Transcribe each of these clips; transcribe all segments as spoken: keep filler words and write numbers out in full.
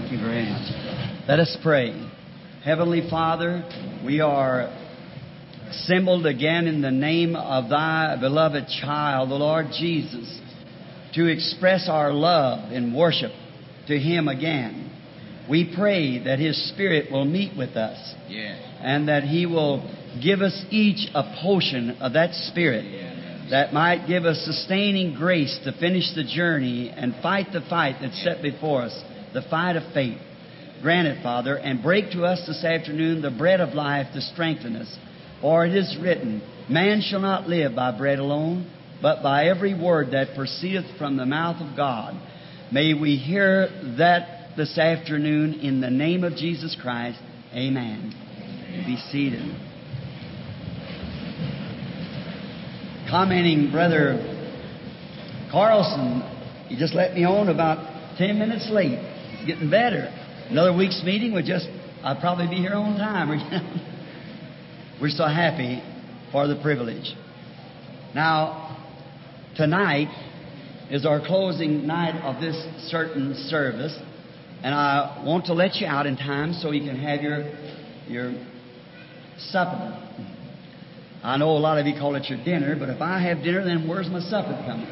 Thank you very much. Let us pray. Heavenly Father, we are assembled again in the name of Thy beloved child, the Lord Jesus, to express our love and worship to Him again. We pray that His Spirit will meet with us, Yes. and that He will give us each a portion of that Spirit Yes. that might give us sustaining grace to finish the journey and fight the fight that's set before us, the fight of faith. Grant it, Father, and break to us this afternoon the bread of life to strengthen us. For it is written, man shall not live by bread alone, but by every word that proceedeth from the mouth of God. May we hear that this afternoon in the name of Jesus Christ. Amen. Amen. Be seated. Commenting, Brother Carlson, he just let me on about ten minutes late. It's getting better. Another week's meeting would just, I'd probably be here on time. We're so happy for the privilege. Now, tonight is our closing night of this certain service, and I want to let you out in time so you can have your your supper. I know a lot of you call it your dinner, but if I have dinner, then where's my supper coming?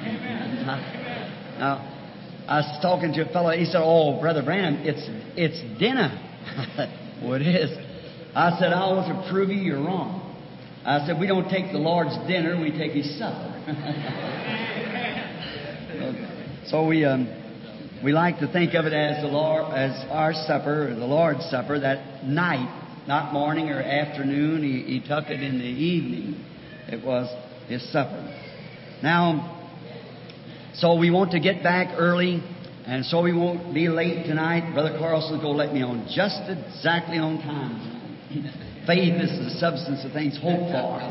Now, I was talking to a fellow. He said, "Oh, Brother Branham, it's it's dinner." Well, it is. I said, "I want to prove you you're wrong." I said, "We don't take the Lord's dinner; we take His supper." So we um, we like to think of it as the Lord, as our supper, or the Lord's supper. That night, not morning or afternoon. He, he took it in the evening. It was His supper. Now. So we want to get back early, and so we won't be late tonight. Brother Carlson's going to let me on just exactly on time. Faith is the substance of things hoped for.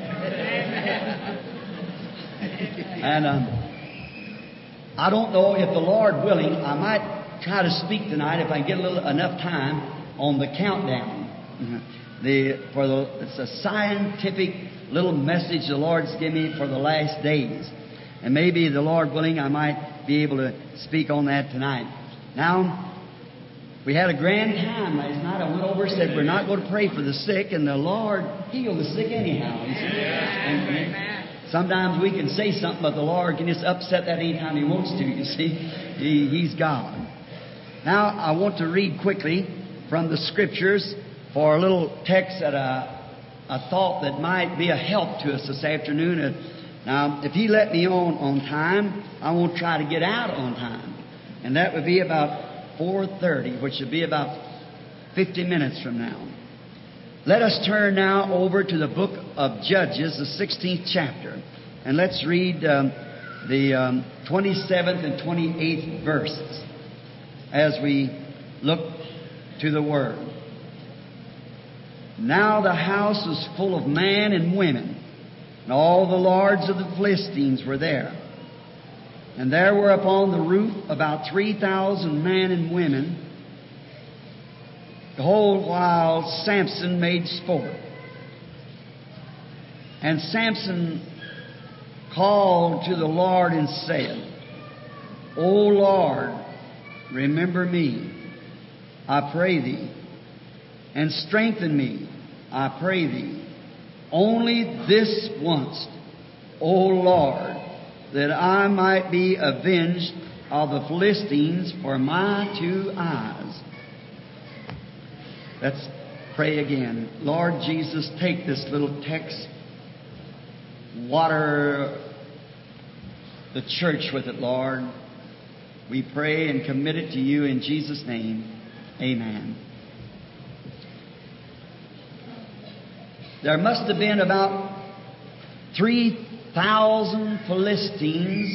And um, I don't know if the Lord willing, I might try to speak tonight if I get a little enough time on the countdown. The for the it's a scientific little message the Lord's given me for the last days. And maybe, the Lord willing, I might be able to speak on that tonight. Now, we had a grand time last night. I went over and said, we're not going to pray for the sick, and the Lord healed the sick anyhow. And sometimes we can say something, but the Lord can just upset that anytime He wants to, you see. He, he's God. Now, I want to read quickly from the Scriptures for a little text that I, I thought that might be a help to us this afternoon. Now, if He let me on on time, I won't try to get out on time. And that would be about four thirty, which would be about fifty minutes from now. Let us turn now over to the book of Judges, the sixteenth chapter. And let's read um, the um, twenty-seventh and twenty-eighth verses as we look to the Word. Now the house was full of men and women, and all the lords of the Philistines were there. And there were upon the roof about three thousand men and women, the whole while Samson made sport. And Samson called to the Lord and said, O Lord, remember me, I pray Thee, and strengthen me, I pray Thee, only this once, O Lord, that I might be avenged of the Philistines for my two eyes. Let's pray again. Lord Jesus, take this little text, water the church with it, Lord. We pray and commit it to You in Jesus' name. Amen. There must have been about three thousand Philistines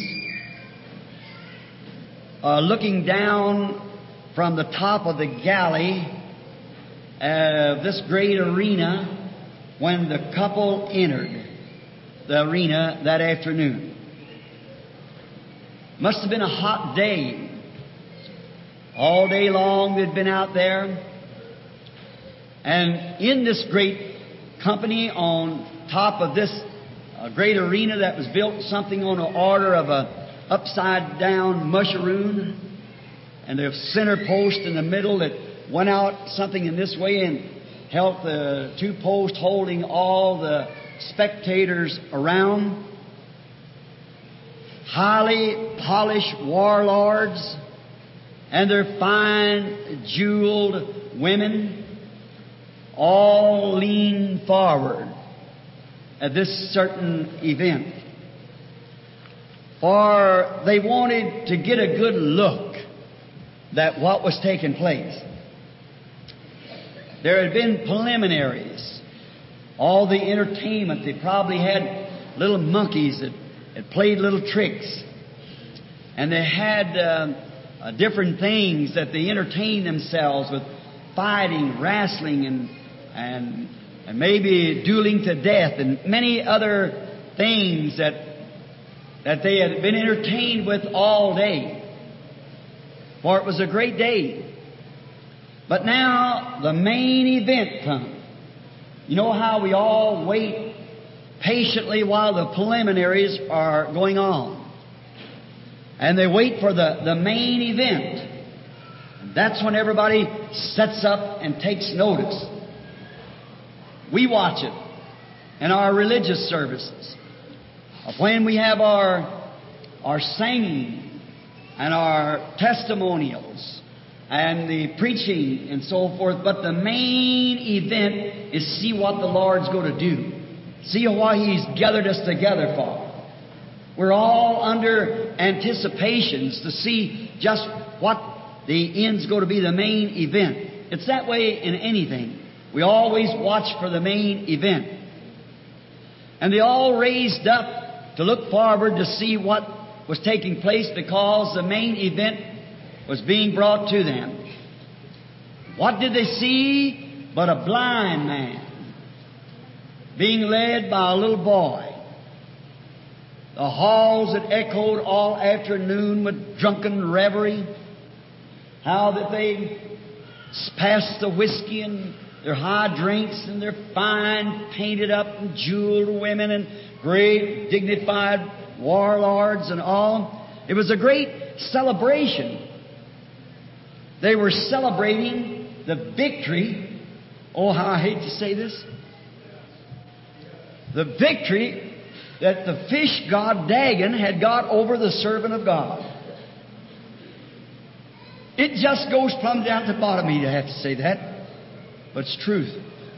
uh, looking down from the top of the galley of this great arena when the couple entered the arena that afternoon. Must have been a hot day. All day long they'd been out there. And in this great company on top of this uh, great arena that was built something on the order of a upside down mushroom, and the center post in the middle that went out something in this way and held the two posts holding all the spectators around. Highly polished warlords and their fine jeweled women all lean forward at this certain event. For they wanted to get a good look at what was taking place. There had been preliminaries. All the entertainment. They probably had little monkeys that had played little tricks. And they had uh, uh, different things that they entertained themselves with, fighting, wrestling, and, and, and maybe dueling to death, and many other things that, that they had been entertained with all day. For it was a great day. But now the main event comes. You know how we all wait patiently while the preliminaries are going on. And they wait for the, the main event. And that's when everybody sets up and takes notice. We watch it in our religious services. When we have our, our singing and our testimonials and the preaching and so forth. But the main event is see what the Lord's going to do. See what He's gathered us together for. We're all under anticipations to see just what the end's going to be, the main event. It's that way in anything. We always watch for the main event. And they all raised up to look forward to see what was taking place because the main event was being brought to them. What did they see but a blind man being led by a little boy? The halls that echoed all afternoon with drunken revelry. How that they passed the whiskey and their high drinks and their fine painted up and jeweled women and great dignified warlords and all. It was a great celebration. They were celebrating the victory. Oh, how I hate to say this. The victory that the fish god Dagon had got over the servant of God. It just goes plumb down to the bottom of me to have to say that, but it's truth.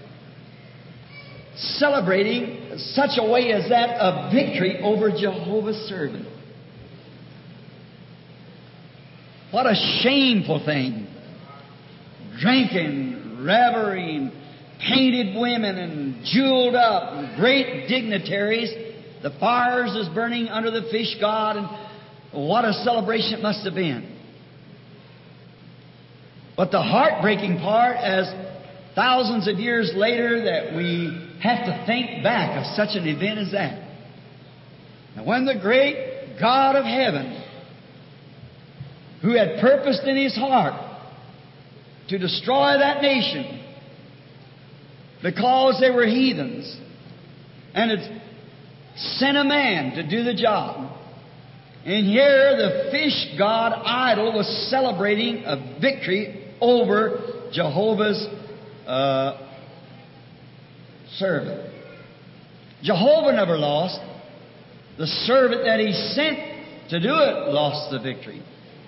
Celebrating such a way as that of victory over Jehovah's servant. What a shameful thing. Drinking, reveling, painted women and jeweled up, and great dignitaries. The fires is burning under the fish god, and what a celebration it must have been. But the heartbreaking part, as thousands of years later that we have to think back of such an event as that. And when the great God of heaven, who had purposed in His heart to destroy that nation because they were heathens, and had sent a man to do the job. And here the fish god idol was celebrating a victory over Jehovah's uh, servant. Jehovah never lost. The servant that He sent to do it lost the victory.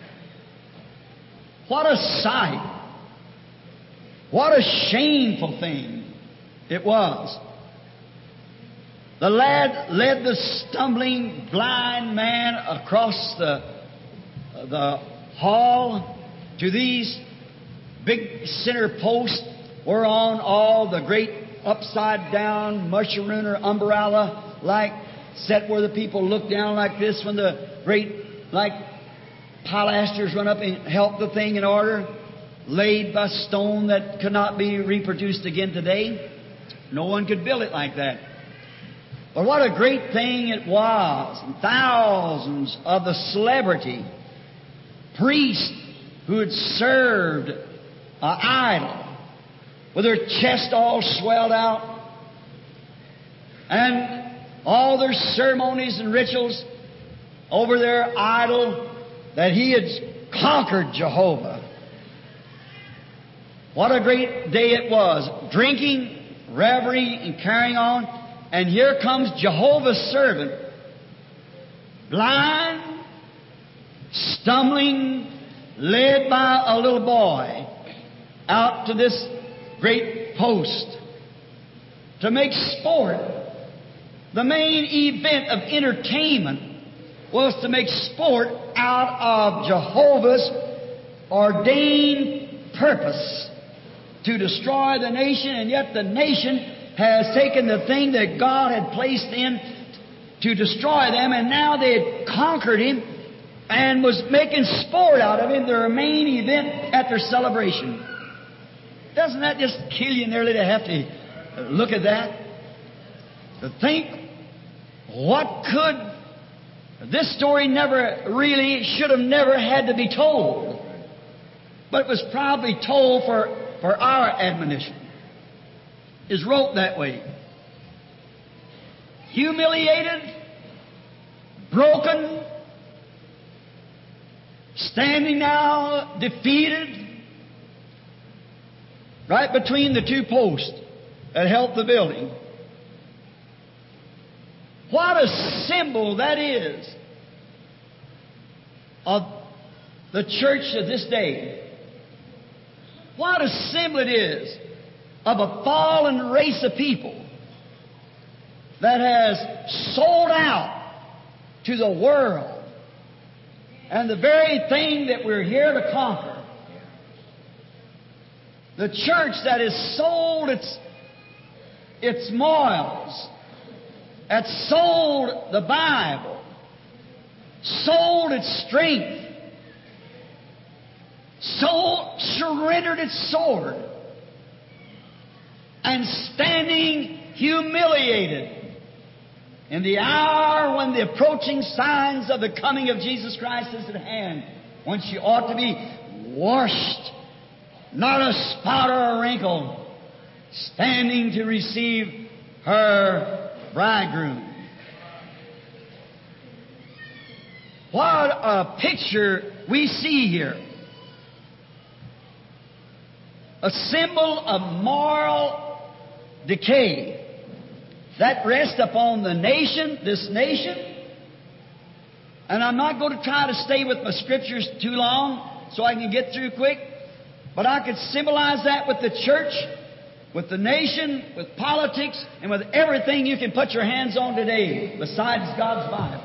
What a sight. What a shameful thing it was. The lad led the stumbling blind man across the, the hall to these big center posts whereon all the great upside down musharoon or umbrella like set where the people look down like this when the great like pilasters run up and help the thing in order, laid by stone that could not be reproduced again today. No one could build it like that. But what a great thing it was. And thousands of the celebrity priests who had served an idol with their chest all swelled out and all their ceremonies and rituals over their idol that he had conquered Jehovah. What a great day it was. Drinking, revelry, and carrying on. And here comes Jehovah's servant, blind, stumbling, led by a little boy out to this great post to make sport. The main event of entertainment was to make sport out of Jehovah's ordained purpose to destroy the nation, and yet the nation has taken the thing that God had placed in to destroy them, and now they had conquered Him and was making sport out of Him, their main event at their celebration. Doesn't that just kill you nearly to have to look at that? To think, what could... This story never really, should have never had to be told. But it was probably told for, for our admonition. Is wrote that way. Humiliated, broken, standing now defeated, right between the two posts that held the building. What a symbol that is of the church of this day. What a symbol it is of a fallen race of people that has sold out to the world and the very thing that we're here to conquer. The church that has sold its, its morals, that sold the Bible, sold its strength, sold, surrendered its sword, and standing humiliated in the hour when the approaching signs of the coming of Jesus Christ is at hand, when she ought to be washed, not a spot or a wrinkle, standing to receive her bridegroom. What a picture we see here. A symbol of moral decay that rests upon the nation, this nation. And I'm not going to try to stay with my scriptures too long so I can get through quick, but I could symbolize that with the church, with the nation, with politics, and with everything you can put your hands on today besides God's Bible.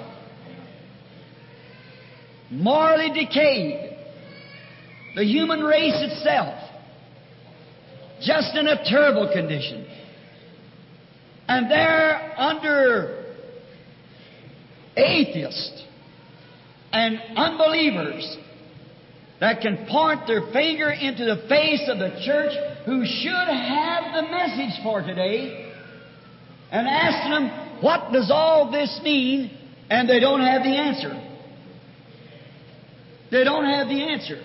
Morally decayed. The human race itself, just in a terrible condition. And they're under atheists and unbelievers that can point their finger into the face of the church who should have the message for today and ask them, what does all this mean? And they don't have the answer. They don't have the answer.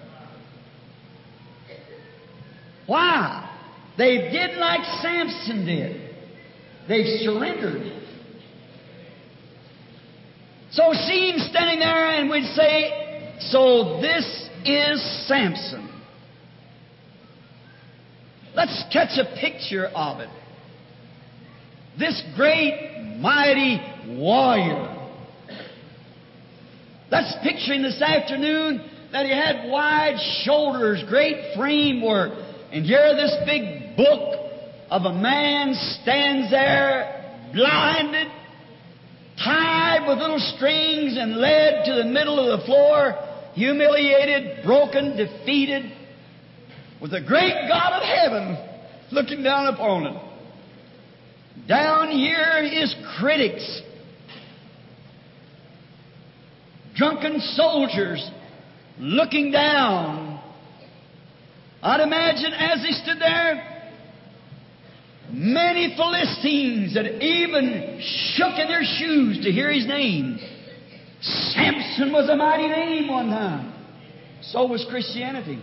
Why? They did like Samson did. They've surrendered. So see him standing there and we'd say, so this is Samson. Let's catch a picture of it. This great, mighty warrior. Let's picture him this afternoon that he had wide shoulders, great framework. And here this big book of a man stands there, blinded, tied with little strings and led to the middle of the floor, humiliated, broken, defeated, with the great God of heaven looking down upon it. Down here his critics, drunken soldiers looking down. I'd imagine as he stood there, many Philistines that even shook in their shoes to hear his name. Samson was a mighty name one time. So was Christianity.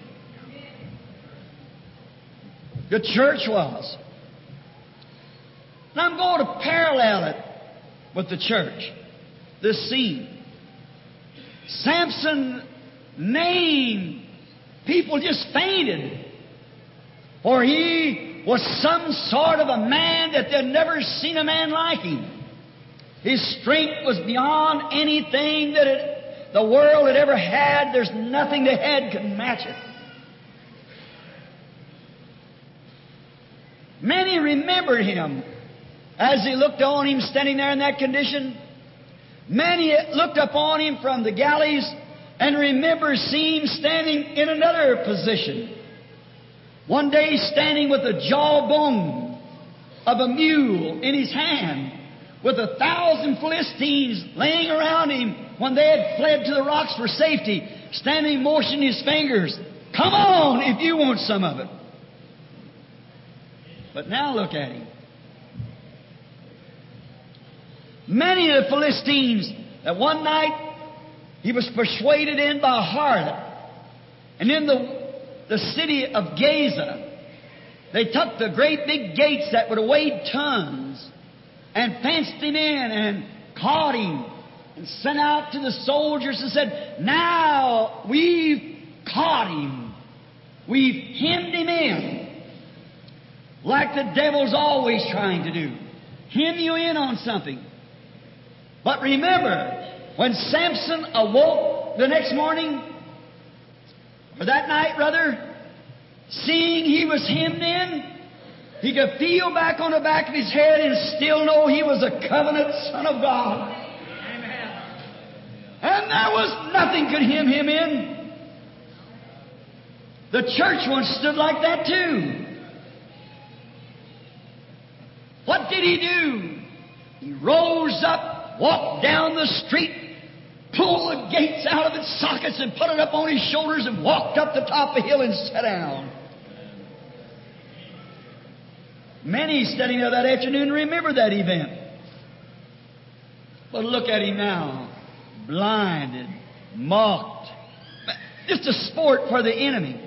The church was. And I'm going to parallel it with the church, this scene. Samson name, people just fainted. For he was some sort of a man that they'd never seen a man like him. His strength was beyond anything that it, the world had ever had. There's nothing the head could match it. Many remembered him as they looked on him standing there in that condition. Many looked upon him from the galleys and remember seeing him standing in another position. One day standing with the jawbone of a mule in his hand, with a thousand Philistines laying around him when they had fled to the rocks for safety, standing motioning his fingers. Come on if you want some of it. But now look at him. Many of the Philistines that one night he was persuaded in by a harlot. And in the, the city of Gaza, they took the great big gates that would have weighed tons and fenced him in and caught him and sent out to the soldiers and said, now we've caught him. We've hemmed him in. Like the devil's always trying to do. Hem you in on something. But remember, when Samson awoke the next morning, or that night rather, seeing he was hemmed in, he could feel back on the back of his head and still know he was a covenant son of God. Amen. And there was nothing could hem him in. The church once stood like that too. What did he do? He rose up, walked down the street, pulled the gates out of its sockets and put it up on his shoulders and walked up the top of the hill and sat down. Many standing there that afternoon remember that event. But look at him now, blinded, mocked, just a sport for the enemy.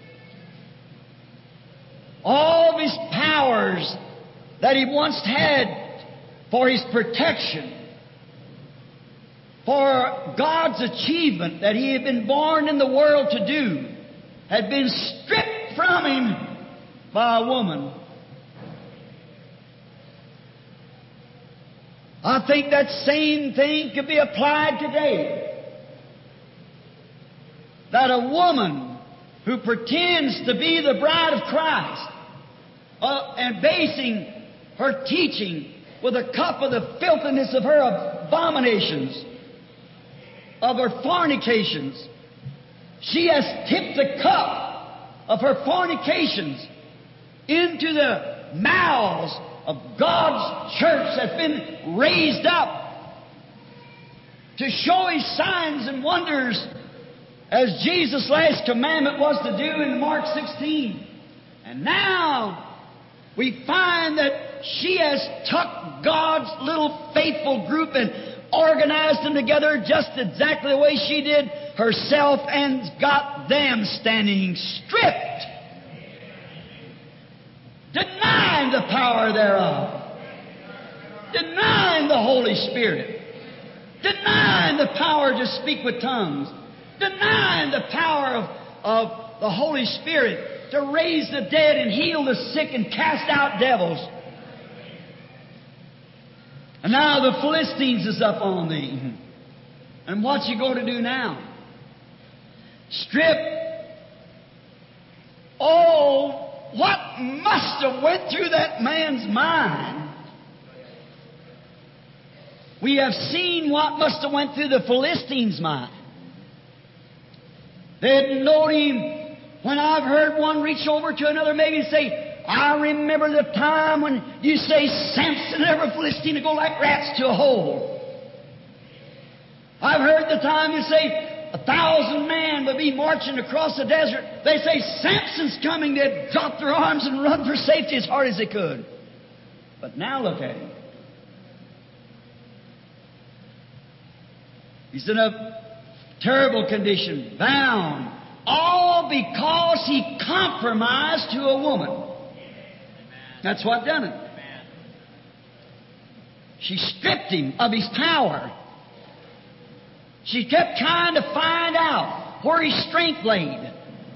All of his powers that he once had for his protection, for God's achievement that he had been born in the world to do, had been stripped from him by a woman. I think that same thing could be applied today. That a woman who pretends to be the bride of Christ uh, and basing her teaching with a cup of the filthiness of her abominations, of her fornications. She has tipped the cup of her fornications into the mouths of God's church that's been raised up to show His signs and wonders as Jesus' last commandment was to do in Mark sixteen. And now we find that she has took God's little faithful group and organized them together just exactly the way she did herself and got them standing stripped, denying the power thereof, denying the Holy Spirit, denying the power to speak with tongues, denying the power of, of the Holy Spirit to raise the dead and heal the sick and cast out devils. And now the Philistines is up on thee. And what you going to do now? Strip. Oh, what must have went through that man's mind? We have seen what must have went through the Philistines' mind. They had known him. When I've heard one reach over to another maybe and say, I remember the time when you say Samson and every Philistine to go like rats to a hole. I've heard the time you say a thousand men would be marching across the desert. They say Samson's coming. They'd drop their arms and run for safety as hard as they could. But now look at him. He's in a terrible condition, bound. All because he compromised to a woman. That's what done it. She stripped him of his power. She kept trying to find out where his strength laid.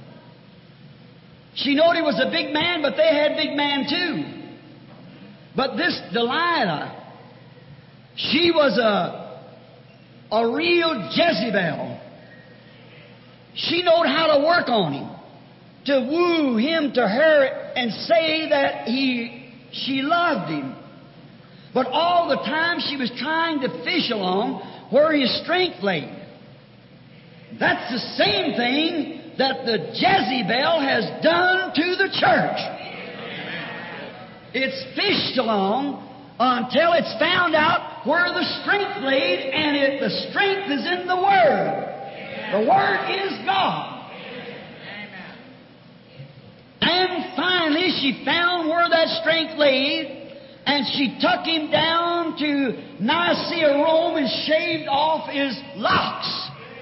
She knowed he was a big man, but they had big man too. But this Delilah, she was a, a real Jezebel. She knowed how to work on him, to woo him to her and say that he, she loved him. But all the time she was trying to fish along where his strength lay. That's the same thing that the Jezebel has done to the church. It's fished along until it's found out where the strength laid, and it, the strength is in the Word. The Word is God. And finally she found where that strength laid, and she took him down to Nicaea, Rome, and shaved off his locks.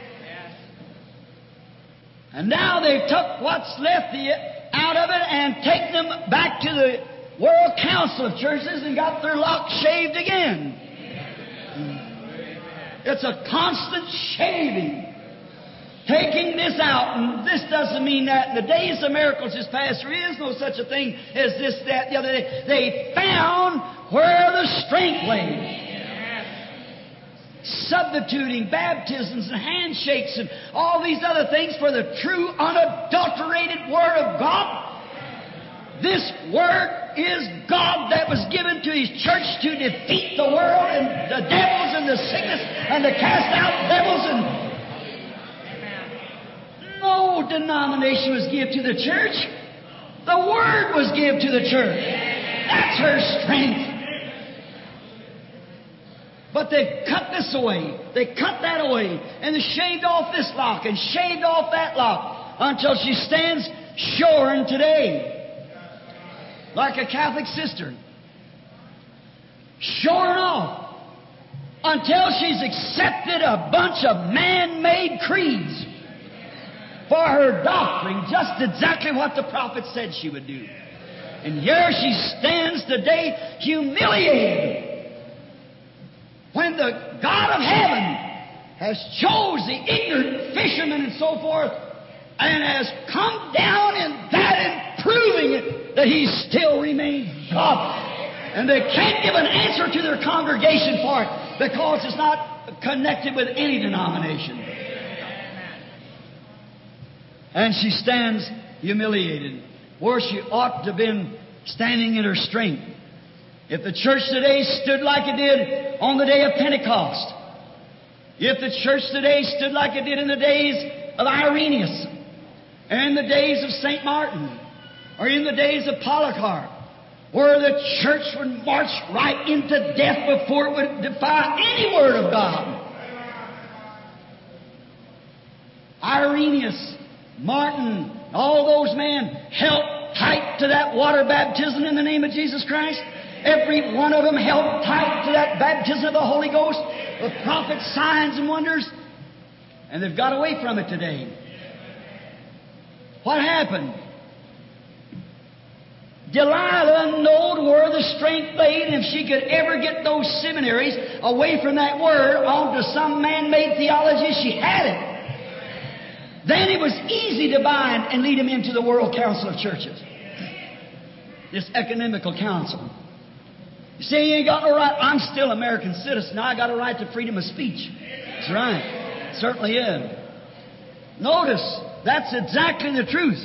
And now they've took what's left out of it and taken them back to the World Council of Churches and got their locks shaved again. It's a constant shaving. Taking this out, and this doesn't mean that in the days of miracles is past. There is no such a thing as this, that, the other day. They found where the strength lay. Substituting baptisms and handshakes and all these other things for the true, unadulterated Word of God. This Word is God that was given to His church to defeat the world and the devils and the sickness and to cast out devils. And no denomination was given to the church. The Word was given to the church. That's her strength. But they cut this away. They cut that away. And they shaved off this lock and shaved off that lock until she stands shorn today. Like a Catholic sister. Shorn off until she's accepted a bunch of man-made creeds for her doctrine, just exactly what the prophet said she would do. And here she stands today humiliated when the God of heaven has chose the ignorant fishermen and so forth and has come down in that and proving it that He still remains God. And they can't give an answer to their congregation for it because it's not connected with any denomination. And she stands humiliated where she ought to have been standing in her strength. If the church today stood like it did on the day of Pentecost, if the church today stood like it did in the days of Irenaeus, and in the days of Saint Martin, or in the days of Polycarp, where the church would march right into death before it would defy any Word of God. Irenaeus, Martin, all those men held tight to that water baptism in the name of Jesus Christ. Every one of them held tight to that baptism of the Holy Ghost, the prophets, signs, and wonders, and they've got away from it today. What happened? Delilah knowed where the strength lay, and if she could ever get those seminaries away from that Word onto some man-made theology, she had it. Then it was easy to bind and lead them into the World Council of Churches. This ecumenical council. You say you ain't got no right. I'm still an American citizen. I got a right to freedom of speech. That's right. It certainly is. Notice, that's exactly the truth.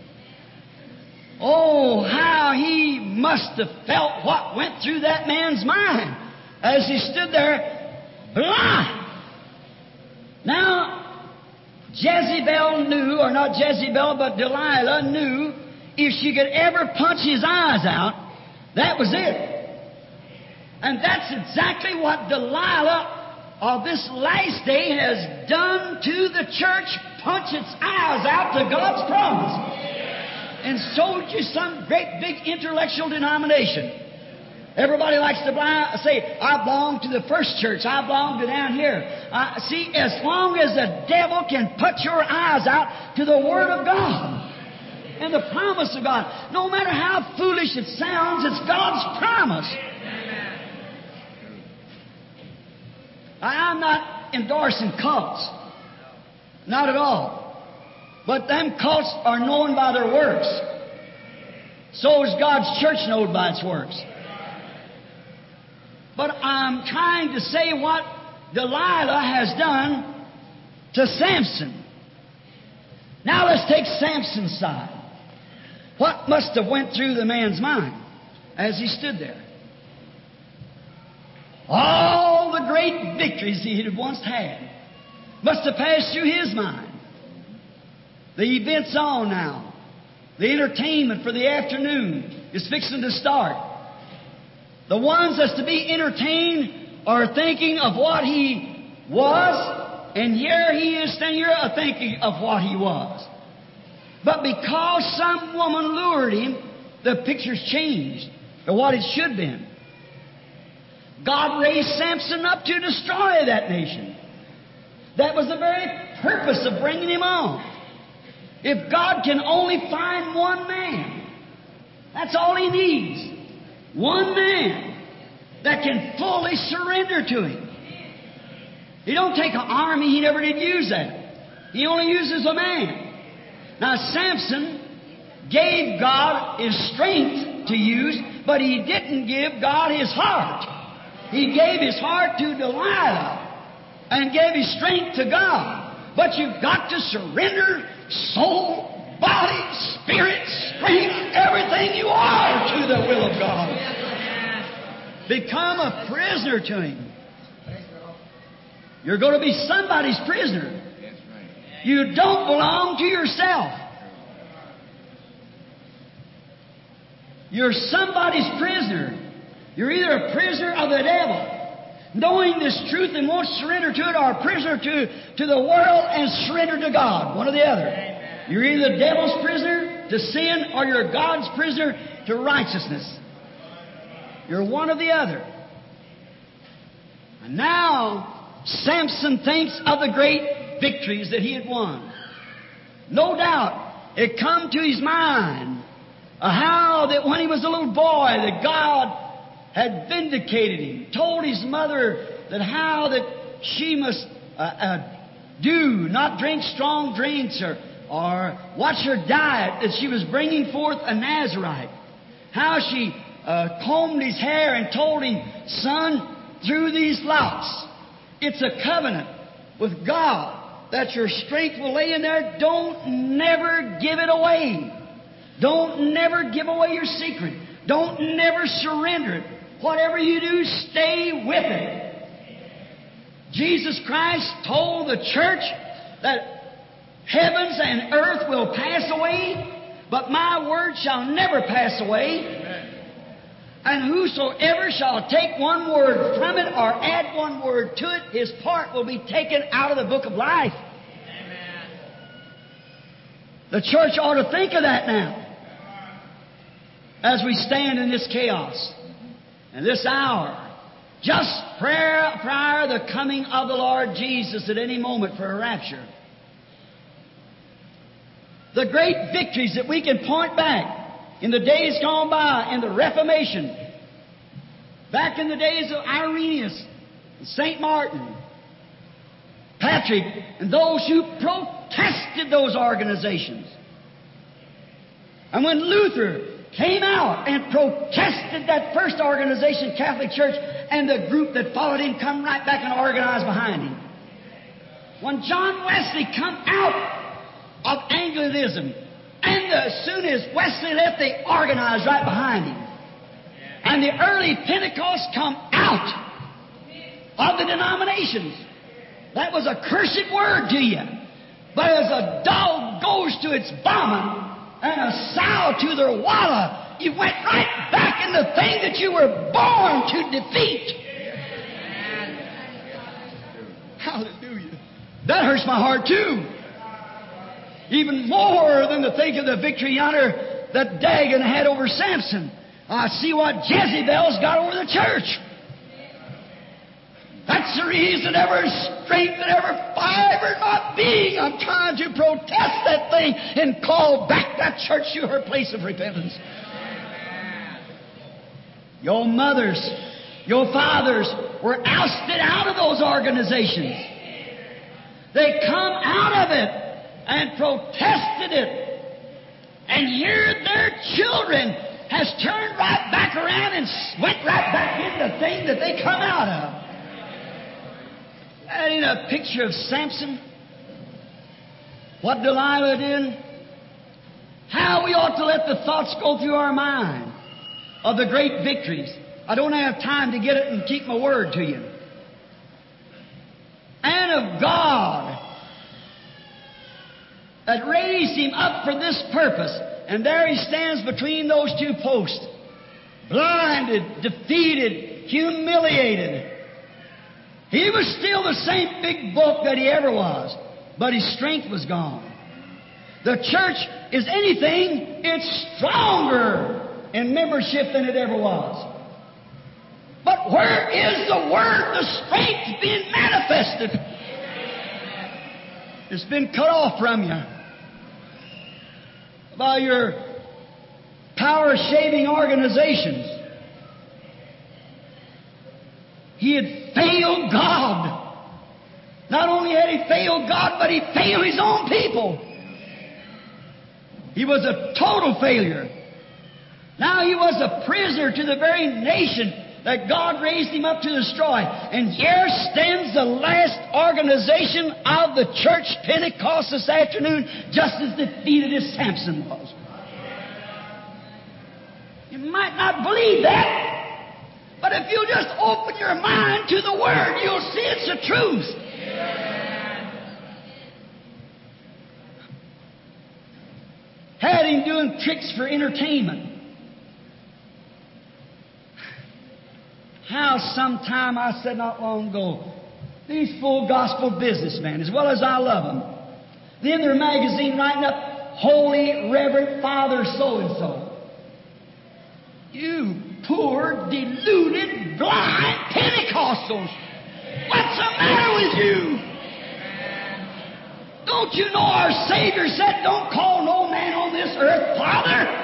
Oh, how he must have felt what went through that man's mind as he stood there blind. Now, Jezebel knew, or not Jezebel, but Delilah knew if she could ever punch his eyes out, that was it. And that's exactly what Delilah of this last day has done to the church, punch its eyes out to God's promise. And sold you some great big intellectual denomination. Everybody likes to say, I belong to the first church. I belong to down here. Uh, see, as long as the devil can put your eyes out to the Word of God and the promise of God, no matter how foolish it sounds, it's God's promise. I'm not endorsing cults. Not at all. But them cults are known by their works. So is God's church known by its works. But I'm trying to say what Delilah has done to Samson. Now let's take Samson's side. What must have went through the man's mind as he stood there? All the great victories he had once had must have passed through his mind. The events on now. The entertainment for the afternoon is fixing to start. The ones that's to be entertained are thinking of what he was, and here he is standing here a thinking of what he was. But because some woman lured him, the picture's changed to what it should have been. God raised Samson up to destroy that nation. That was the very purpose of bringing him on. If God can only find one man, that's all He needs. One man that can fully surrender to Him. He don't take an army. He never did use that. He only uses a man. Now, Samson gave God his strength to use, but he didn't give God his heart. He gave his heart to Delilah and gave his strength to God. But you've got to surrender soul, body, spirit, strength, everything you are to the will of God. Become a prisoner to Him. You're going to be somebody's prisoner. You don't belong to yourself. You're somebody's prisoner. You're either a prisoner of the devil, knowing this truth and won't surrender to it, or a prisoner to, to the world and surrender to God. One or the other. Amen. You're either the devil's prisoner to sin, or you're God's prisoner to righteousness. You're one or the other. And now, Samson thinks of the great victories that he had won. No doubt, it come to his mind uh, how that when he was a little boy that God had vindicated him, told his mother that how that she must uh, uh, do, not drink strong drinks or, or watch her diet, that she was bringing forth a Nazarite. How she uh, combed his hair and told him, son, through these locks, it's a covenant with God that your strength will lay in there. Don't never give it away. Don't never give away your secret. Don't never surrender it. Whatever you do, stay with it. Jesus Christ told the church that heavens and earth will pass away, but my word shall never pass away. Amen. And whosoever shall take one word from it or add one word to it, his part will be taken out of the book of life. Amen. The church ought to think of that now as we stand in this chaos and this hour, just prior, prior to the coming of the Lord Jesus at any moment for a rapture. The great victories that we can point back in the days gone by, in the Reformation, back in the days of Irenaeus, Saint Martin, Patrick, and those who protested those organizations. And when Luther came out and protested that first organization, Catholic Church, and the group that followed him come right back and organized behind him. When John Wesley come out of Anglicanism, and as soon as Wesley left, they organized right behind him. And the early Pentecost come out of the denominations. That was a cursed word to you. But as a dog goes to its vomit and a sow to their wallow, you went right back in the thing that you were born to defeat. Hallelujah. That hurts my heart too. Even more than to think of the victory yonder that Dagon had over Samson. I see what Jezebel's got over the church. That's the reason every strength and every fiber in my being, I'm trying to protest that thing and call back that church to her place of repentance. Your mothers, your fathers were ousted out of those organizations. They come out of it and protested it. And here their children has turned right back around and went right back into the thing that they come out of. That ain't a picture of Samson. What Delilah did. How we ought to let the thoughts go through our mind of the great victories. I don't have time to get it and keep my word to you. And of God that raised him up for this purpose. And there he stands between those two posts. Blinded, defeated, humiliated. He was still the same big bulk that he ever was. But his strength was gone. The church is anything, it's stronger in membership than it ever was. But where is the Word, the strength being manifested? It's been cut off from you by your power-shaving organizations. He had failed God. Not only had he failed God, but he failed his own people. He was a total failure. Now he was a prisoner to the very nation that God raised him up to destroy. And here stands the last organization of the church, Pentecost, this afternoon, just as defeated as Samson was. You might not believe that, but if you just open your mind to the Word, you'll see it's the truth. Had him doing tricks for entertainment. How sometime I said not long ago, these full gospel businessmen, as well as I love them, in their magazine writing up, Holy Reverend Father so-and-so. You poor, deluded, blind Pentecostals. What's the matter with you? Don't you know our Savior said, don't call no man on this earth Father?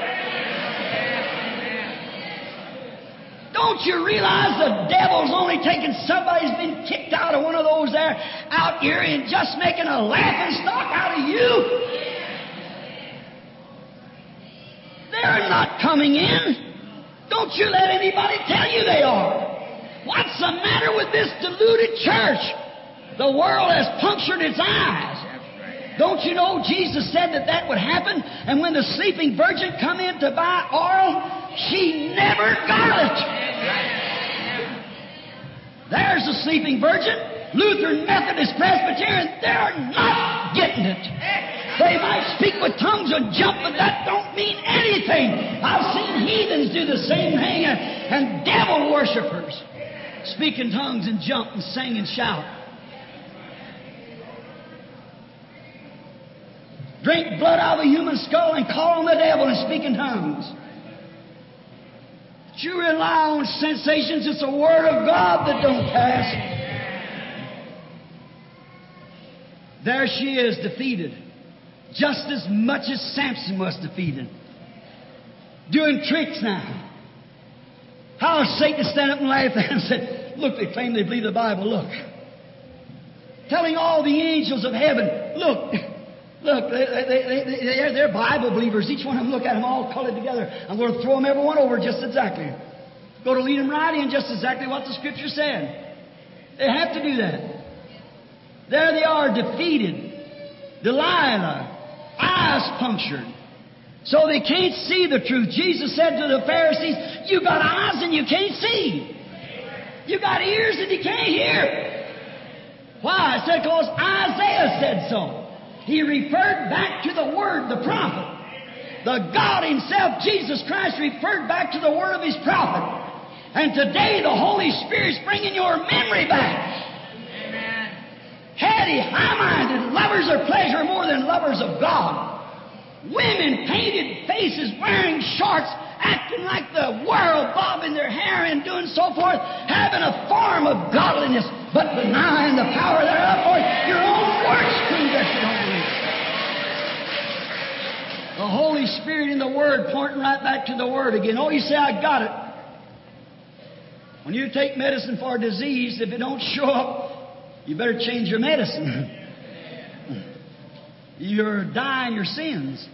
Don't you realize the devil's only taking somebody who's been kicked out of one of those there out here and just making a laughing stock out of you? They're not coming in. Don't you let anybody tell you they are. What's the matter with this deluded church? The world has punctured its eyes. Don't you know Jesus said that that would happen? And when the sleeping virgin come in to buy oil, she never got it. There's the sleeping virgin. Lutheran, Methodist, Presbyterian, they're not getting it. They might speak with tongues and jump, but that don't mean anything. I've seen heathens do the same thing, and, and devil worshippers speak in tongues and jump and sing and shout. Drink blood out of a human skull and call on the devil and speak in tongues. But you rely on sensations. It's the Word of God that don't pass. There she is, defeated. Just as much as Samson was defeated. Doing tricks now. How Satan stand up and laugh at them and said, look, they claim they believe the Bible. Look. Telling all the angels of heaven, look. Look, they, they, they, they, they're, they're Bible believers. Each one of them, look at them all colored together. I'm going to throw them every one over just exactly. Go to lead them right in just exactly what the Scripture said. They have to do that. There they are, defeated. Delilah, eyes punctured. So they can't see the truth. Jesus said to the Pharisees, you got eyes and you can't see. You got ears and you can't hear. Why? It said because Isaiah said so. He referred back to the Word, the prophet. The God Himself, Jesus Christ, referred back to the Word of His prophet. And today the Holy Spirit's bringing your memory back. Amen. Heady, high-minded, lovers of pleasure more than lovers of God. Women, painted faces, wearing shorts, acting like the world, bobbing their hair and doing so forth, having a form of godliness, but denying the power thereof, for your own works prove that you don't believe. The Holy Spirit in the Word pointing right back to the Word again. Oh, you say, I got it. When you take medicine for a disease, if it don't show up, you better change your medicine. you're dying your sins.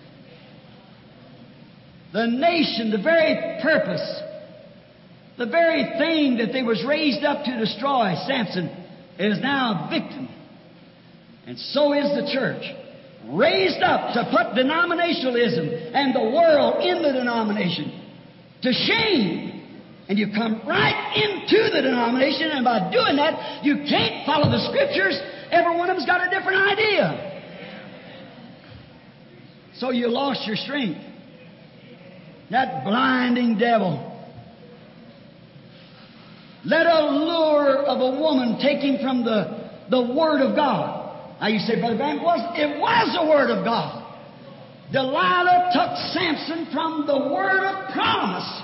The nation, the very purpose, the very thing that they was raised up to destroy, Samson, is now a victim. And so is the church. Raised up to put denominationalism and the world in the denomination to shame. And you come right into the denomination, and by doing that, you can't follow the Scriptures. Every one of them's got a different idea. So you lost your strength. That blinding devil. Let a lure of a woman take him from the, the Word of God. Now you say, Brother Branham, it was, it was the Word of God. Delilah took Samson from the Word of promise.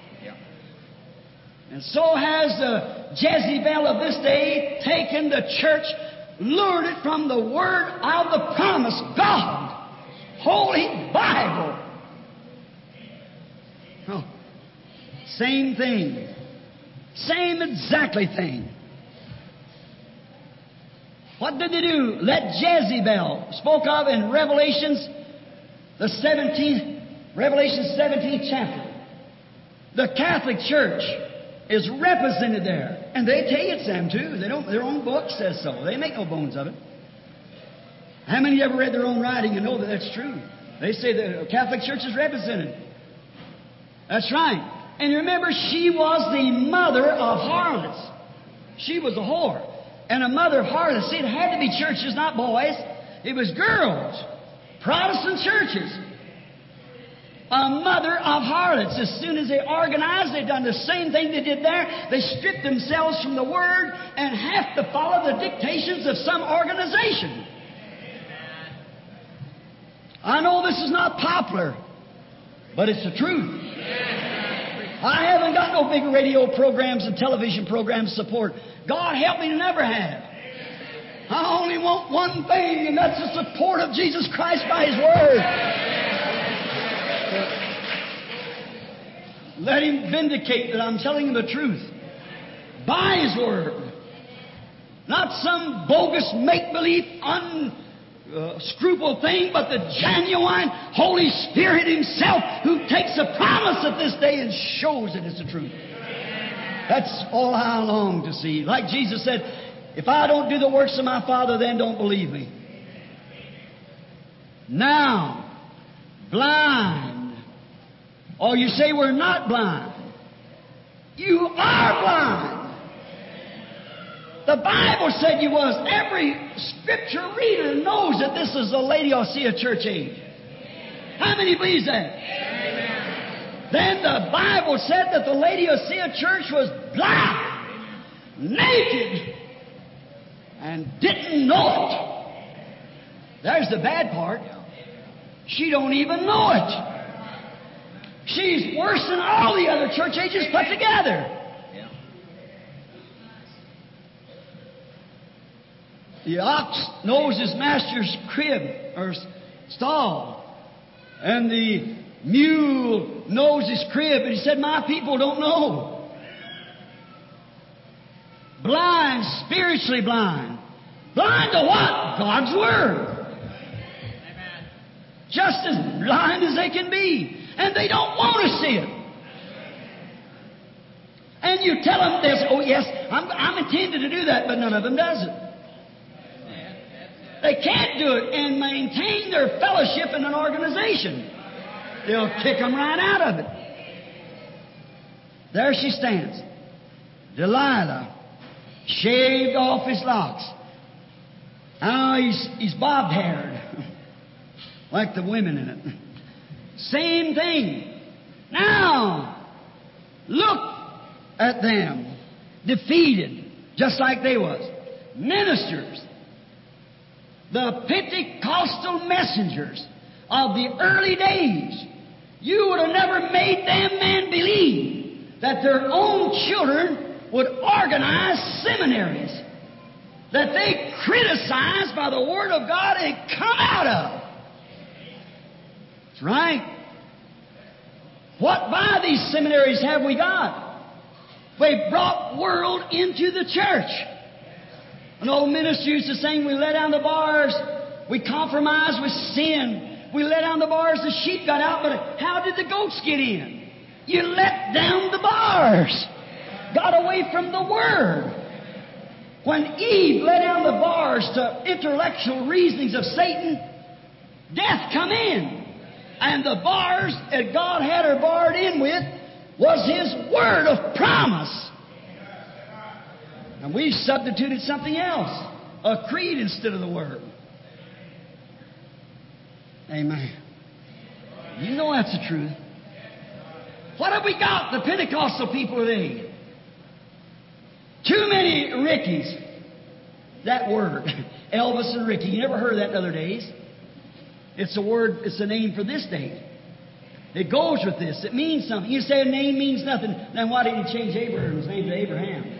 And so has the Jezebel of this day taken the church, lured it from the Word of the promise, God, Holy Bible. Oh, same thing. Same exactly thing. What did they do? Let Jezebel, spoke of in Revelations, the seventeenth, Revelation seventeenth chapter. The Catholic Church is represented there. And they tell you it's them too. They don't, their own book says so. They make no bones of it. How many of you ever read their own writing and know that that's true? They say the Catholic Church is represented. That's right. And remember, she was the mother of harlots. She was a whore. And a mother of harlots. See, it had to be churches, not boys. It was girls. Protestant churches. A mother of harlots. As soon as they organized, they done the same thing they did there. They stripped themselves from the Word and have to follow the dictations of some organization. I know this is not popular, but it's the truth. I haven't got no big radio programs and television programs support. God help me to never have. I only want one thing, and that's the support of Jesus Christ by His Word. Let Him vindicate that I'm telling Him the truth. By His Word. Not some bogus, make-believe, unscrupled thing, but the genuine Holy Spirit Himself who takes a promise of this day and shows it is the truth. That's all I long to see. Like Jesus said, if I don't do the works of my Father, then don't believe me. Now, blind. Oh, you say we're not blind. You are blind. The Bible said you was. Every Scripture reader knows that this is the Laodicea church age. How many believes that? Amen. Then the Bible said that the Laodicea church was blind, naked, and didn't know it. There's the bad part. She don't even know it. She's worse than all the other church ages put together. The ox knows his master's crib or stall, and the mule knows his crib, and he said, my people don't know. Blind, spiritually blind. Blind to what? God's Word. Amen. Just as blind as they can be. And they don't want to see it. And you tell them this, oh yes, I'm, I'm intended to do that, but none of them does it. They can't do it and maintain their fellowship in an organization. They'll kick them right out of it. There she stands. Delilah shaved off his locks. Now he's, he's bobbed-haired, like the women in it. Same thing. Now, look at them, defeated, just like they was. Ministers, the Pentecostal messengers of the early days, you would have never made them men believe that their own children would organize seminaries that they criticize by the Word of God and come out of. That's right. What by these seminaries have we got? We've brought world into the church. An old minister used to sing, we let down the bars We compromised with sin. We let down the bars, the sheep got out, but how did the goats get in? You let down the bars. Got away from the Word. When Eve let down the bars to intellectual reasonings of Satan, death come in. And the bars that God had her barred in with was His Word of promise. And we substituted something else, a creed instead of the Word. Amen. You know that's the truth. What have we got, the Pentecostal people today? Too many Rickies. That word, Elvis and Ricky. You never heard of that in other days. It's a word, it's a name for this day. It goes with this. It means something. You say a name means nothing. Then why did He change Abraham's name to Abraham?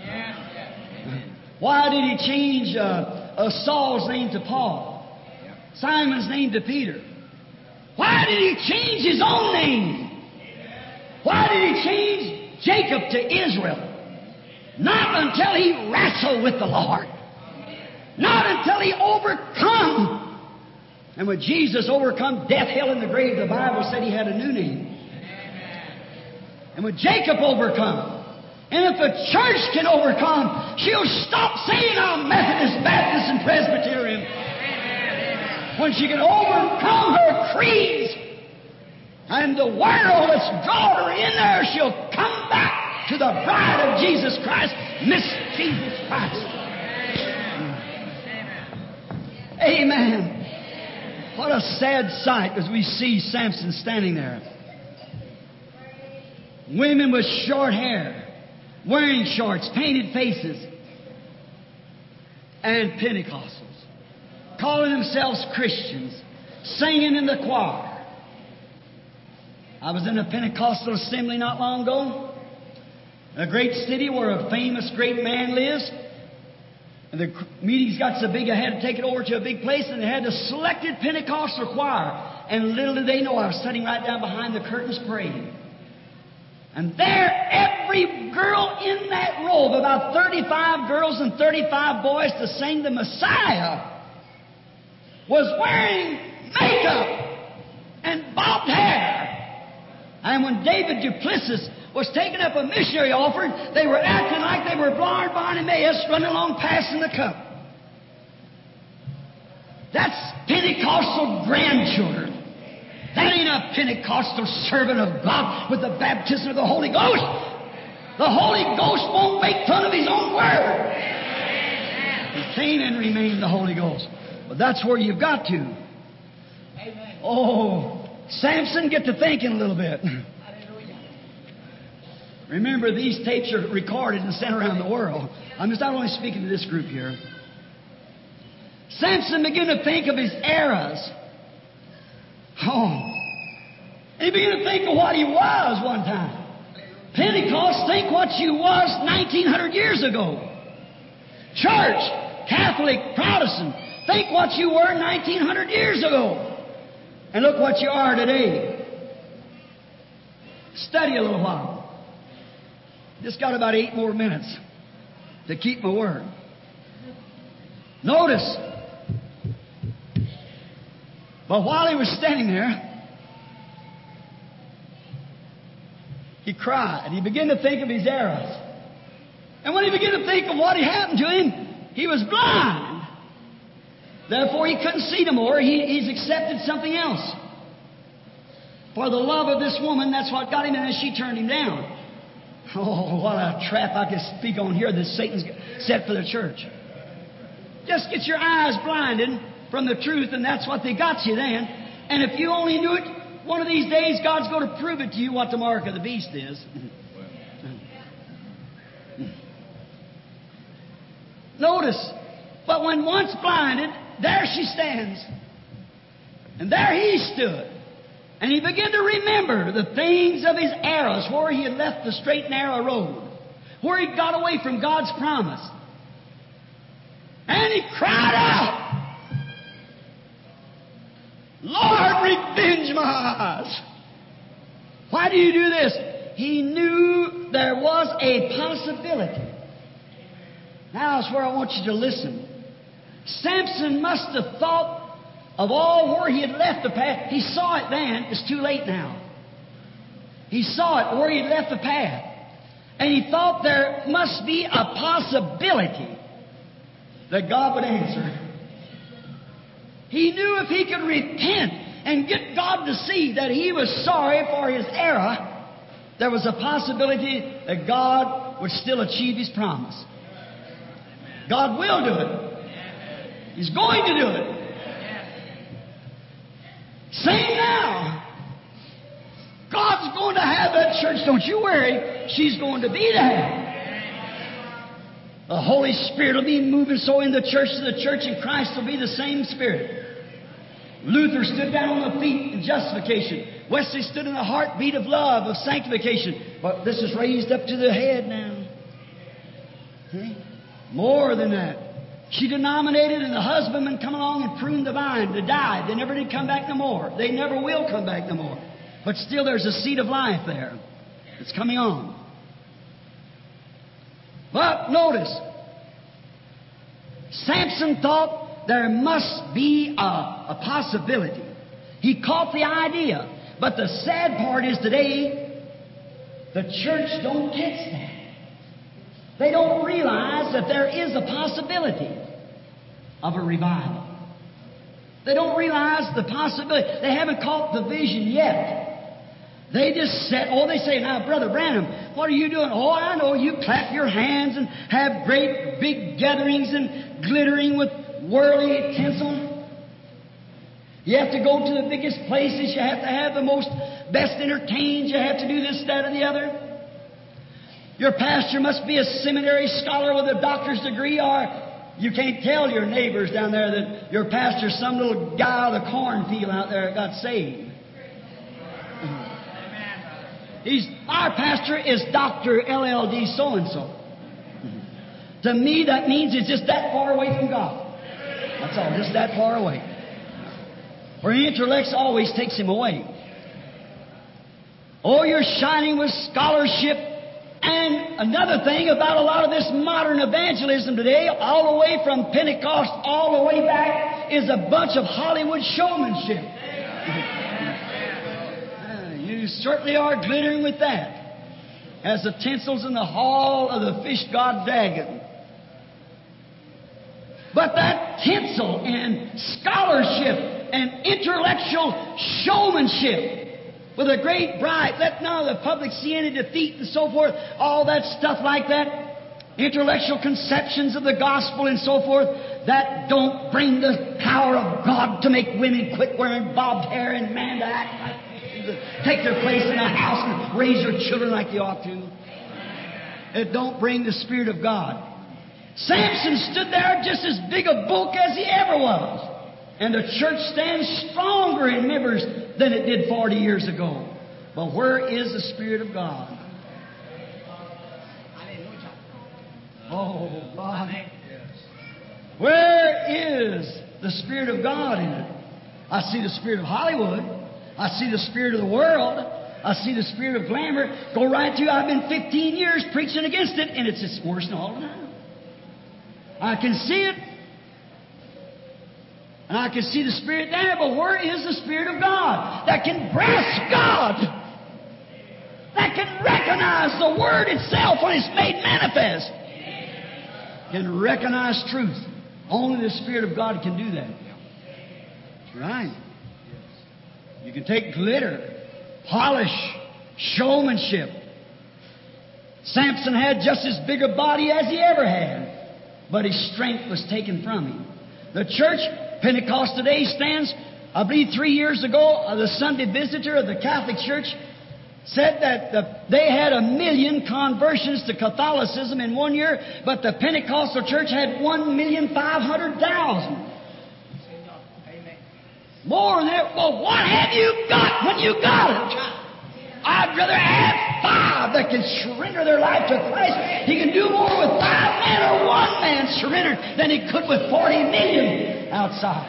Why did He change uh, uh, Saul's name to Paul? Simon's name to Peter? Why did He change His own name? Why did He change Jacob to Israel? Not until he wrestled with the Lord. Not until he overcome. And when Jesus overcome death, hell, and the grave, the Bible said he had a new name. And when Jacob overcome, and if the church can overcome, she'll stop saying I'm Methodist, Baptist, and Presbyterian. When she can overcome her creeds, and the world that's drawn her in there, she'll come back to the bride of Jesus Christ, Miss Jesus Christ. Amen. Amen. What a sad sight as we see Samson standing there. Women with short hair, wearing shorts, painted faces, and Pentecostals, calling themselves Christians, singing in the choir. I was in a Pentecostal assembly not long ago. A great city where a famous great man lives. And the meetings got so big I had to take it over to a big place, and they had a selected Pentecostal choir. And little did they know I was sitting right down behind the curtains praying. And there, every girl in that row of about thirty-five girls and thirty-five boys to sing the Messiah was wearing makeup and bobbed hair. And when David Duplessis was taking up a missionary offering, they were acting like they were blind Bartimaeus running along passing the cup. That's Pentecostal grandchildren. That ain't a Pentecostal servant of God with the baptism of the Holy Ghost. The Holy Ghost won't make fun of His own Word. He came and remained the Holy Ghost. But that's where you've got to. Amen. Oh, Samson, get to thinking a little bit. Remember, these tapes are recorded and sent around the world. I'm just not only speaking to this group here. Samson began to think of his eras. Oh. And he began to think of what he was one time. Pentecost, think what you was nineteen hundred years ago. Church, Catholic, Protestant, think what you were nineteen hundred years ago. And look what you are today. Study a little while. Just got about eight more minutes to keep my word. Notice. But while he was standing there, he cried. He began to think of his errors. And when he began to think of what had happened to him, he was blind. Therefore, he couldn't see no more. He, he's accepted something else. For the love of this woman, that's what got him, and then she turned him down. Oh, what a trap I could speak on here that Satan's set for the church. Just get your eyes blinded from the truth, and that's what they got you then. And if you only knew it, one of these days God's going to prove it to you what the mark of the beast is. Notice, but when once blinded, there she stands. And there he stood. And he began to remember the things of his errors, where he had left the straight and narrow road, where he got away from God's promise. And he cried out, Lord, revenge my eyes. Why do you do this? He knew there was a possibility. Now is where I want you to listen. Samson must have thought of all where he had left the path. He saw it then. It's too late now. He saw it where he had left the path. And he thought there must be a possibility that God would answer. He knew if he could repent and get God to see that he was sorry for his error, there was a possibility that God would still achieve His promise. God will do it. He's going to do it. Sing now. God's going to have that church. Don't you worry. She's going to be there. The Holy Spirit will be moving so in the church that the church in Christ will be the same Spirit. Luther stood down on the feet in justification. Wesley stood in the heartbeat of love, of sanctification. But this is raised up to the head now. See? More than that. She denominated, and the husbandman come along and pruned the vine. They died. They never did come back no more. They never will come back no more. But still there's a seed of life there. It's coming on. But notice, Samson thought there must be a, a possibility. He caught the idea. But the sad part is today, the church don't catch that. They don't realize that there is a possibility of a revival. They don't realize the possibility. They haven't caught the vision yet. They just said, oh, they say, now, Brother Branham, what are you doing? Oh, I know, you clap your hands and have great big gatherings and glittering with worldly tinsel. You have to go to the biggest places. You have to have the most best entertained. You have to do this, that, or the other. Your pastor must be a seminary scholar with a doctor's degree, or you can't tell your neighbors down there that your pastor's some little guy out of the cornfield out there that got saved. He's, our pastor is Doctor L L D so-and-so. To me, that means it's just that far away from God. That's all, just that far away. For intellects always takes him away. Oh, you're shining with scholarship. And another thing about a lot of this modern evangelism today, all the way from Pentecost all the way back, is a bunch of Hollywood showmanship. uh, you certainly are glittering with that. As the tinsels in the hall of the fish god Dagon. But that tinsel and scholarship and intellectual showmanship with a great bright, let none of the public see any defeat and so forth, all that stuff like that, intellectual conceptions of the gospel and so forth, that don't bring the power of God to make women quit wearing bobbed hair and man to act like, to take their place in a house and raise their children like they ought to. It don't bring the Spirit of God. Samson stood there just as big a book as he ever was. And the church stands stronger in members than it did forty years ago. But where is the Spirit of God? Oh, God. Where is the Spirit of God in it? I see the spirit of Hollywood. I see the spirit of the world. I see the spirit of glamour. Go right through. I've been fifteen years preaching against it, and it's just worse than all of that. I can see it. And I can see the Spirit there, but where is the Spirit of God that can grasp God? That can recognize the Word itself when it's made manifest? Can recognize truth. Only the Spirit of God can do that. That's right. You can take glitter, polish, showmanship. Samson had just as big a body as he ever had, but his strength was taken from him. The church Pentecost today stands, I believe three years ago, uh, the Sunday visitor of the Catholic Church said that the, they had a million conversions to Catholicism in one year, but the Pentecostal church had one million five hundred thousand. More than that. Well, what have you got when you got it? I'd rather have five that can surrender their life to Christ. He can do more with five men or one man surrendered than he could with forty million outside.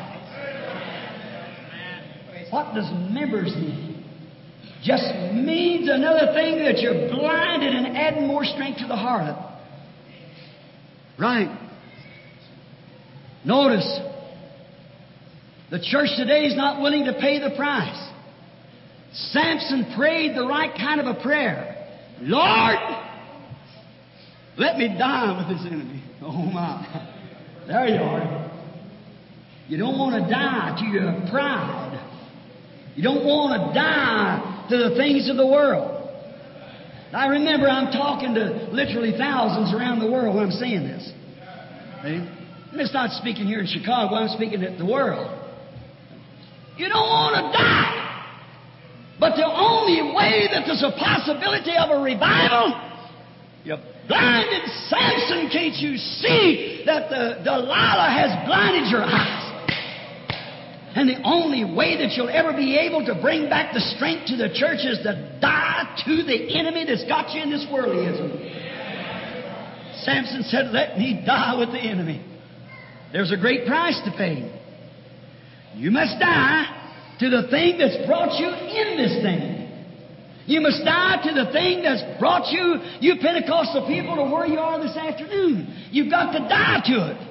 What does members mean? Just means another thing that you're blinded and adding more strength to the heart of. Right. Notice, the church today is not willing to pay the price. Samson prayed the right kind of a prayer. Lord, let me die with this enemy. Oh my. There you are. You don't want to die to your pride. You don't want to die to the things of the world. I remember I'm talking to literally thousands around the world when I'm saying this. See? And it's not speaking here in Chicago, I'm speaking to the world. You don't want to die. But the only way that there's a possibility of a revival, you blinded Samson, can't you see that the Delilah has blinded your eyes? And the only way that you'll ever be able to bring back the strength to the church is to die to the enemy that's got you in this worldlyism. Samson said, let me die with the enemy. There's a great price to pay. You must die to the thing that's brought you in this thing. You must die to the thing that's brought you, you Pentecostal people, to where you are this afternoon. You've got to die to it.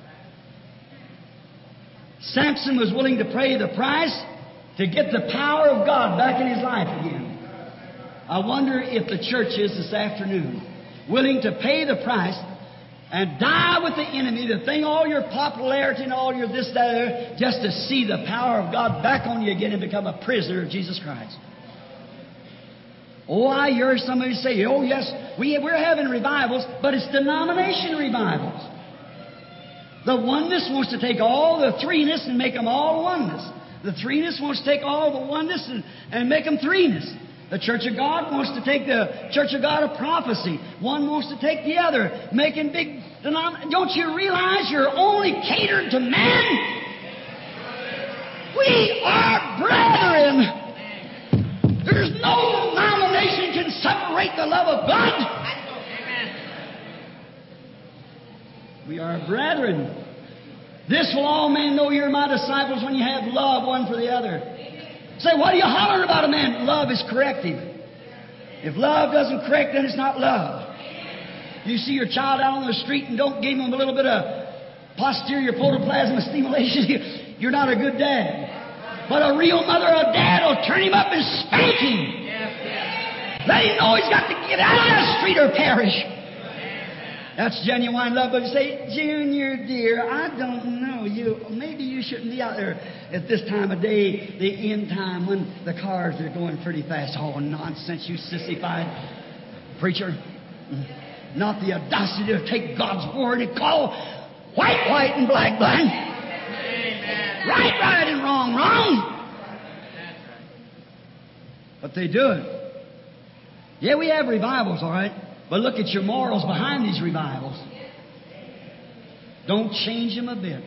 Samson was willing to pay the price to get the power of God back in his life again. I wonder if the church is this afternoon willing to pay the price and die with the enemy, the thing, all your popularity and all your this, that, there, just to see the power of God back on you again and become a prisoner of Jesus Christ. Oh, I hear somebody say, oh yes, we, we're having revivals, but it's denomination revivals. The oneness wants to take all the threeness and make them all oneness. The threeness wants to take all the oneness and, and make them threeness. The Church of God wants to take the Church of God of prophecy. One wants to take the other, making big denominations. Don't you realize you're only catered to man? We are brethren. There's no denomination can separate the love of God. We are brethren. This will all men know you're my disciples when you have love one for the other. Say, what are you hollering about a man? Love is corrective. If love doesn't correct, then it's not love. You see your child out on the street and don't give him a little bit of posterior protoplasm stimulation, you're not a good dad. But a real mother or dad will turn him up and spank him. Let him know he's got to get out of that street or perish. That's genuine love. But you say, Junior, dear, I don't know. You maybe you shouldn't be out there at this time of day, the end time, when the cars are going pretty fast. Oh, nonsense, you sissified preacher. Not the audacity to take God's word and call white, white, and black, black. Amen. Right, right, and wrong, wrong. But they do it. Yeah, we have revivals, all right. But look at your morals behind these revivals. Don't change them a bit.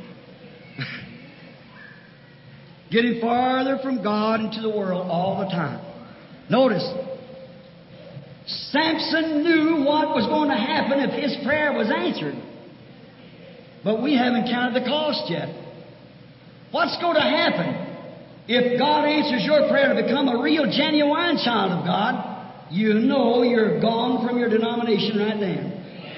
Getting farther from God into the world all the time. Notice, Samson knew what was going to happen if his prayer was answered. But we haven't counted the cost yet. What's going to happen if God answers your prayer to become a real, genuine child of God? You know you're gone from your denomination right then.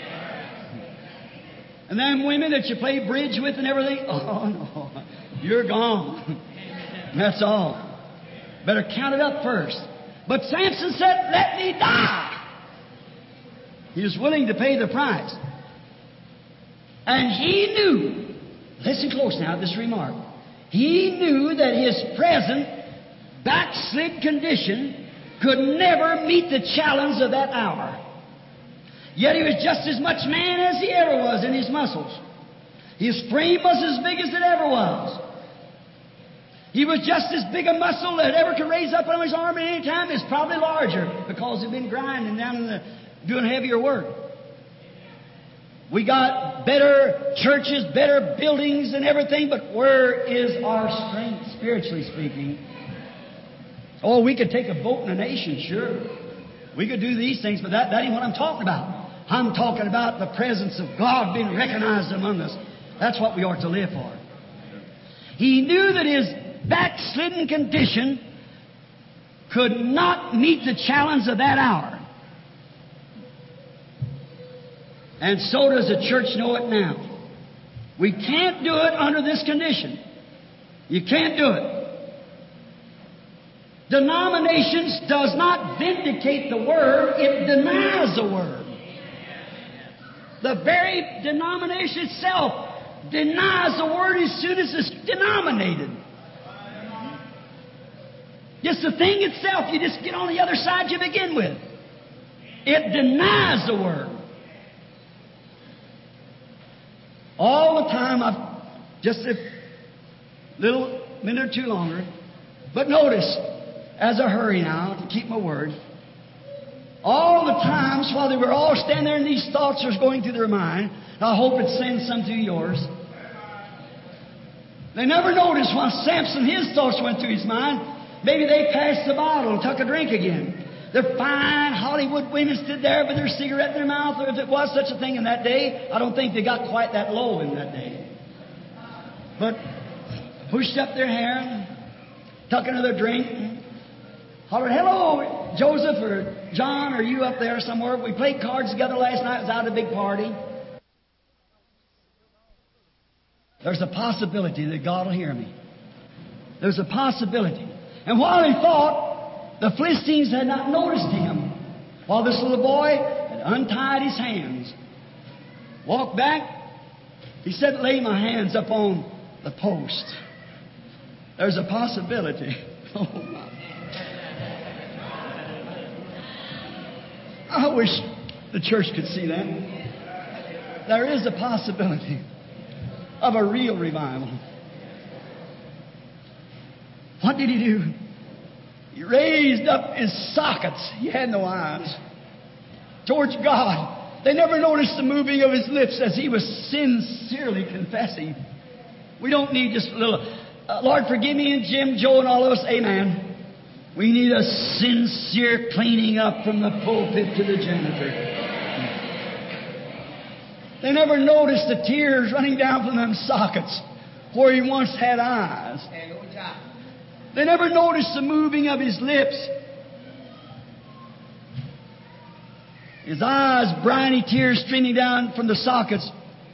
And them women that you play bridge with and everything, oh no, you're gone. That's all. Better count it up first. But Samson said, let me die. He was willing to pay the price. And he knew, listen close now to this remark, he knew that his present backslid condition could never meet the challenge of that hour. Yet he was just as much man as he ever was in his muscles. His frame was as big as it ever was. He was just as big a muscle that ever could raise up on his arm at any time. It's probably larger because he'd been grinding down in the, doing heavier work. We got better churches, better buildings and everything, but where is our strength, spiritually speaking? Oh, we could take a vote in a nation, sure. We could do these things, but that, that ain't what I'm talking about. I'm talking about the presence of God being recognized among us. That's what we ought to live for. He knew that his backslidden condition could not meet the challenge of that hour. And so does the church know it now. We can't do it under this condition. You can't do it. Denominations does not vindicate the Word, it denies the Word. The very denomination itself denies the Word as soon as it's denominated. Just the thing itself, you just get on the other side you begin with. It denies the Word. All the time, I've just a little minute or two longer. But notice, as I hurry now to keep my word, all the times while they were all standing there and these thoughts are going through their mind, I hope it sends some through yours. They never noticed while Samson, his thoughts went through his mind, maybe they passed the bottle and took a drink again. The fine Hollywood women stood there with their cigarette in their mouth, or if it was such a thing in that day, I don't think they got quite that low in that day. But pushed up their hair and took another drink and hollered, "Hello, Joseph or John, are you up there somewhere? We played cards together last night. It was out at a big party." There's a possibility that God will hear me. There's a possibility. And while he thought, the Philistines had not noticed him, while this little boy had untied his hands. Walked back. He said, "Lay my hands up on the post." There's a possibility. Oh, my. I wish the church could see that. There is a possibility of a real revival. What did he do? He raised up his sockets. He had no eyes. Towards God. They never noticed the moving of his lips as he was sincerely confessing. We don't need just a little, uh, Lord, forgive me and Jim, Joe, and all of us. Amen. We need a sincere cleaning up from the pulpit to the janitor. They never noticed the tears running down from them sockets where he once had eyes. They never noticed the moving of his lips. His eyes, briny tears streaming down from the sockets.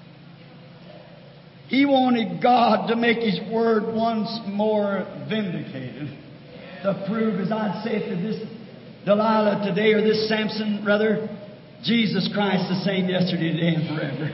He wanted God to make His Word once more vindicated. To prove, as I'd say to this Delilah today, or this Samson, rather, Jesus Christ the same yesterday, today, and forever.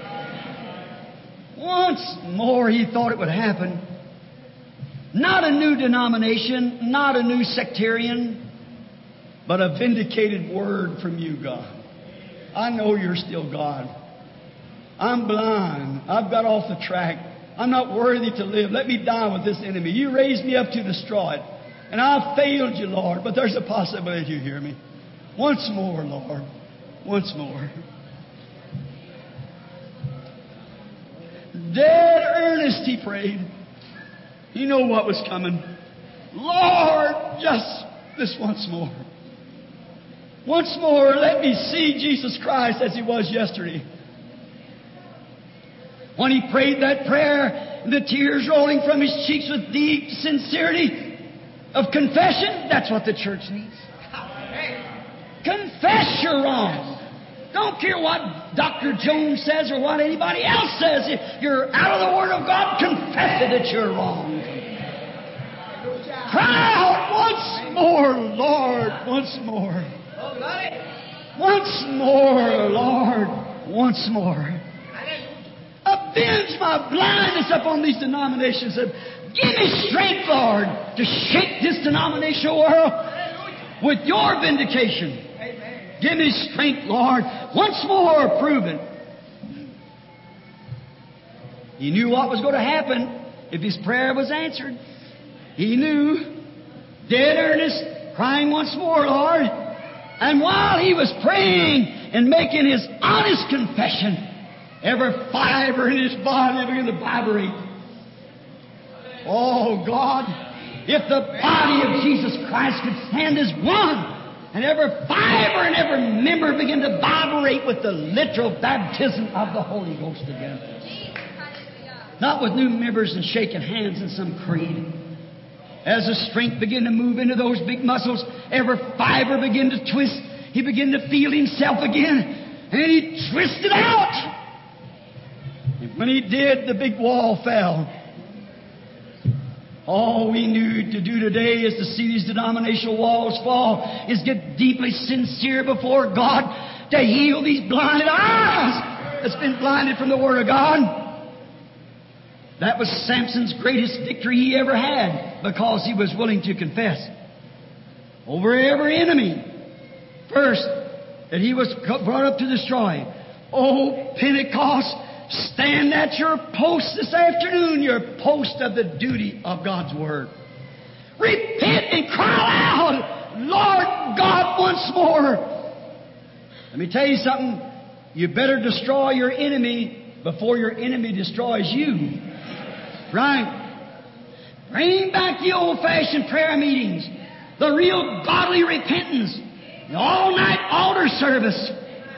Once more he thought it would happen. Not a new denomination, not a new sectarian, but a vindicated word from you, God. I know you're still God. I'm blind. I've got off the track. I'm not worthy to live. Let me die with this enemy. You raised me up to destroy it. And I've failed you, Lord. But there's a possibility you hear me. Once more, Lord. Once more. Dead earnest, he prayed. He knew what was coming. Lord, just this once more. Once more, let me see Jesus Christ as He was yesterday. When he prayed that prayer, the tears rolling from his cheeks with deep sincerity of confession, that's what the church needs. Confess you're wrong. Don't care what Doctor Jones says or what anybody else says. If you're out of the Word of God, confess it that you're wrong. Cry out once more, Lord, once more. Once more, Lord, once more. Avenge my blindness upon these denominations. Give me strength, Lord, to shake this denominational world with your vindication. Give me strength, Lord. Once more, prove it. He knew what was going to happen if his prayer was answered. He knew, dead earnest, crying once more, Lord. And while he was praying and making his honest confession, every fiber in his body began to vibrate. Oh, God, if the body of Jesus Christ could stand as one, and every fiber and every member begin to vibrate with the literal baptism of the Holy Ghost again. Not with new members and shaking hands in some creed. As the strength began to move into those big muscles, every fiber began to twist. He began to feel himself again, and he twisted out. And When he did, the big wall fell. All we need to do today is to see these denominational walls fall, is get deeply sincere before God to heal these blinded eyes that's been blinded from the Word of God. That was Samson's greatest victory he ever had, because he was willing to confess over every enemy. First, that he was brought up to destroy. Oh, Pentecost, stand at your post this afternoon, your post of the duty of God's Word. Repent and cry out, Lord God, once more. Let me tell you something. You better destroy your enemy before your enemy destroys you. Right? Bring back the old-fashioned prayer meetings, the real godly repentance, the all-night altar service.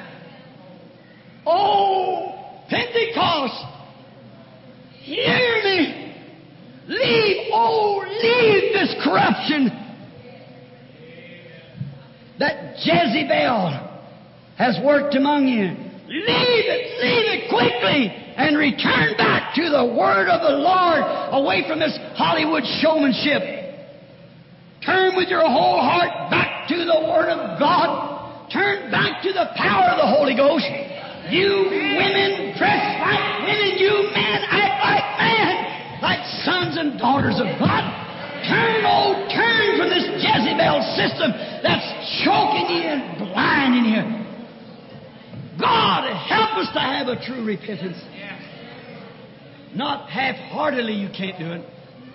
Oh, Pentecost, hear me. Leave, oh, leave this corruption that Jezebel has worked among you. Leave it, leave it quickly, and return back to the Word of the Lord, away from this Hollywood showmanship. Turn with your whole heart back to the Word of God. Turn back to the power of the Holy Ghost. You women dress like women, you men act like men, like sons and daughters of God. Turn, oh, turn from this Jezebel system that's choking you and blinding you. God, help us to have a true repentance. Not half-heartedly, you can't do it.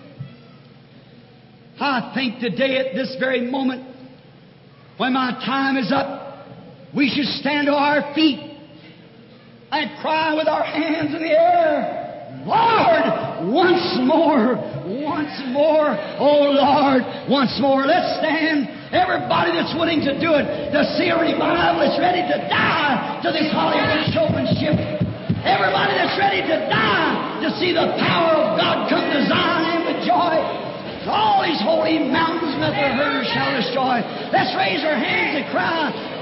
I think today at this very moment, when my time is up, we should stand to our feet and cry with our hands in the air, Lord, once more, once more, oh Lord, once more. Let's stand, everybody that's willing to do it, to see a revival that's ready to die to this Hollywood showmanship. Everybody that's ready to die to see the power of God come to Zion and with joy. All these holy mountains that the herders shall destroy. Let's raise our hands and cry,